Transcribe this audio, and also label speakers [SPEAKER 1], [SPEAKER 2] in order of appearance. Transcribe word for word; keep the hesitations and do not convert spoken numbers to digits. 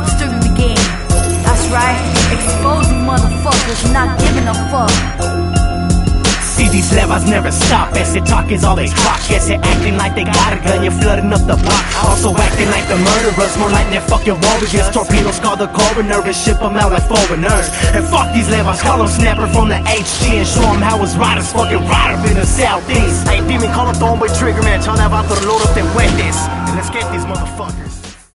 [SPEAKER 1] thugs to the game. That's right, exposing motherfuckers, not giving a fuck.
[SPEAKER 2] See, these levas never stop. Ese talk is all they talk. Ese acting like they got a gun, you're flooding up the block. Also acting like the murderers, more like they're fucking warriors. Torpedoes call the coroner and ship them out like foreigners. And fuck these levas, call them Snapper from the H G and show them how his riders fucking ride up in the southeast.
[SPEAKER 3] Hey, demon, call up the homeboy Trigger Man, tell that vato to load up them huetes. And let's get these motherfuckers.